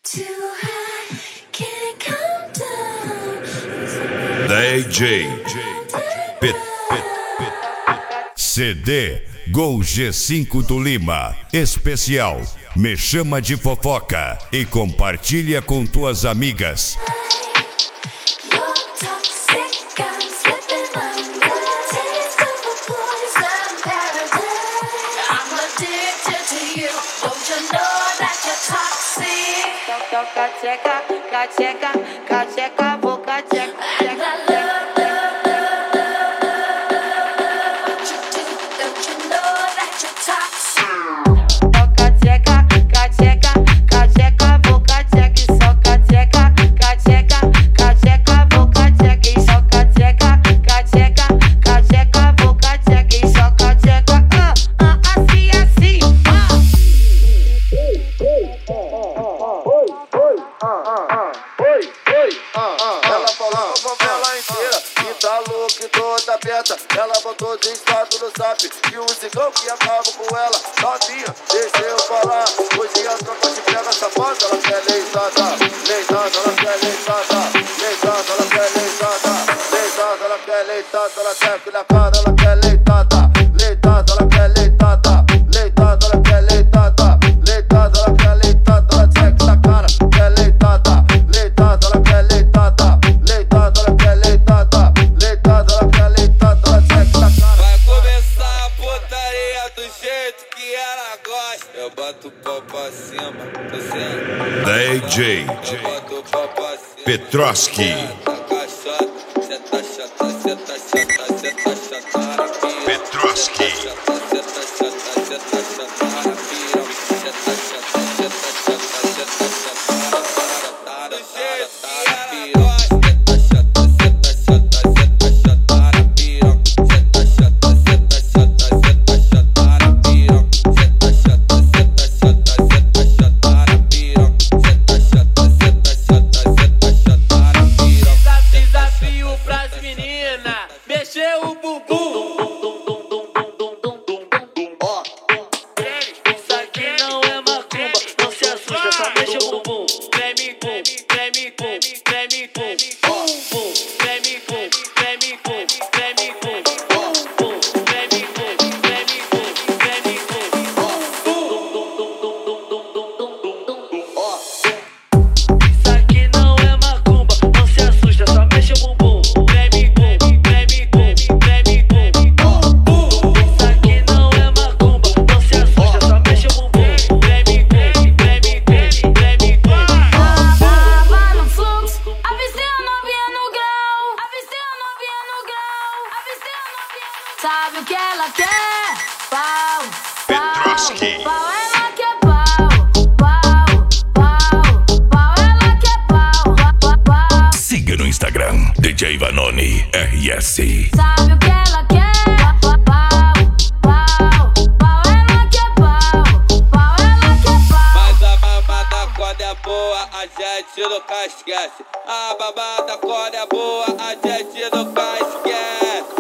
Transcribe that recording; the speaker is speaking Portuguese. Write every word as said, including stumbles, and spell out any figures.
D J P, P, P, C D Gol G cinco do Lima especial. Me chama de fofoca e compartilha com tuas amigas. Cacheca, cacheca, cacheca, vou cacheca. Ela botou de status no zap e o cigão que acaba com ela novinha, deixa eu falar. Hoje a tropa te pega safada. Ela quer leitada, leitada, ela quer leitada, leitada, ela quer leitada, leitada, ela quer leitada, ela quer que na cara, ela quer leitada, leitada, ela quer leitada, leitada, ela quer leitada, leitada, ela quer leitada, ela quer que na cara, quer leitada, leitada, ela quer leitada, leitada, ela quer leitada, leitada, ela quer leitada. Vai começar a putaria do jeito que ela gosta. Eu boto o pau pra cima, tô sendo D J eu boto o pau pra cima. Petroski. Cê tá chata, cê tá chata, cê tá chata na piroca. Petroski. Cê tá chata, cê tá chata na piroca. Cê tá chata, cê tá chata, cê tá chata na piroca. Do jeito que ela gosta. Mexeu o bumbum. Ó, isso aqui não é macumba, não se assusta, só mexe o bumbum. Treme, pum, treme, pum, treme, pum, pum, pum, treme, pum, treme, pum, treme, pum, pum, pum, treme, pum, treme, pum, treme, pum, ó. Isso aqui não é macumba, não se assusta, só mexe o bumbum. Sabe o que ela quer? Pau, Petroski. pau, ela quer pau, pau, pau, pau, ela quer pau, pau, pau. Siga no Instagram D J Vanoni R S. Sabe o que ela quer? Pau, pau, pau, ela quer pau, pau, ela quer pau. Mas a babada quando é boa, a gente nunca esquece. A babada quando é boa, a gente nunca esquece.